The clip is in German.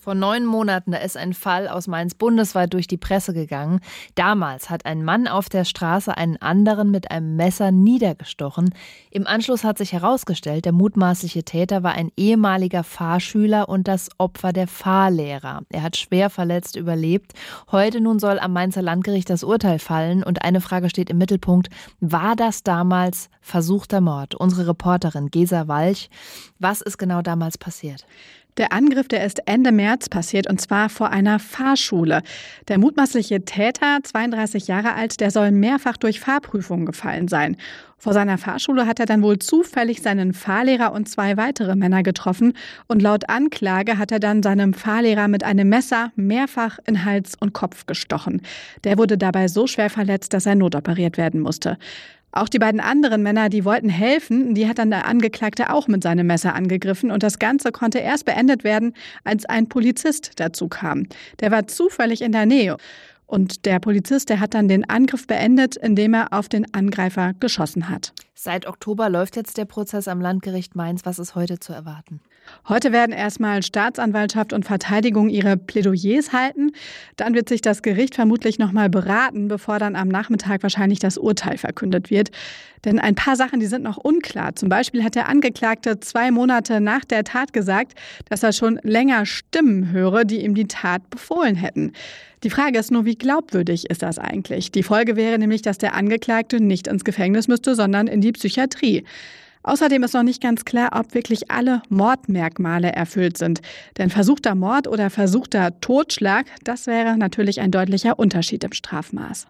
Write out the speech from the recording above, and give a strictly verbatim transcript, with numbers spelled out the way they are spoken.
Vor neun Monaten, da ist ein Fall aus Mainz bundesweit durch die Presse gegangen. Damals hat ein Mann auf der Straße einen anderen mit einem Messer niedergestochen. Im Anschluss hat sich herausgestellt, der mutmaßliche Täter war ein ehemaliger Fahrschüler und das Opfer der Fahrlehrer. Er hat schwer verletzt überlebt. Heute nun soll am Mainzer Landgericht das Urteil fallen und eine Frage steht im Mittelpunkt. War das damals versuchter Mord? Unsere Reporterin Gesa Walch. Was ist genau damals passiert? Der Angriff, der ist Ende März passiert, und zwar vor einer Fahrschule. Der mutmaßliche Täter, zweiunddreißig Jahre alt, der soll mehrfach durch Fahrprüfungen gefallen sein. Vor seiner Fahrschule hat er dann wohl zufällig seinen Fahrlehrer und zwei weitere Männer getroffen. Und laut Anklage hat er dann seinem Fahrlehrer mit einem Messer mehrfach in Hals und Kopf gestochen. Der wurde dabei so schwer verletzt, dass er notoperiert werden musste. Auch die beiden anderen Männer, die wollten helfen, die hat dann der Angeklagte auch mit seinem Messer angegriffen. Und das Ganze konnte erst beendet werden, als ein Polizist dazu kam. Der war zufällig in der Nähe. Und der Polizist, der hat dann den Angriff beendet, indem er auf den Angreifer geschossen hat. Seit Oktober läuft jetzt der Prozess am Landgericht Mainz. Was ist heute zu erwarten? Heute werden erstmal Staatsanwaltschaft und Verteidigung ihre Plädoyers halten. Dann wird sich das Gericht vermutlich nochmal beraten, bevor dann am Nachmittag wahrscheinlich das Urteil verkündet wird. Denn ein paar Sachen, die sind noch unklar. Zum Beispiel hat der Angeklagte zwei Monate nach der Tat gesagt, dass er schon länger Stimmen höre, die ihm die Tat befohlen hätten. Die Frage ist nur, wie glaubwürdig ist das eigentlich? Die Folge wäre nämlich, dass der Angeklagte nicht ins Gefängnis müsste, sondern in die Psychiatrie. Außerdem ist noch nicht ganz klar, ob wirklich alle Mordmerkmale erfüllt sind. Denn versuchter Mord oder versuchter Totschlag, das wäre natürlich ein deutlicher Unterschied im Strafmaß.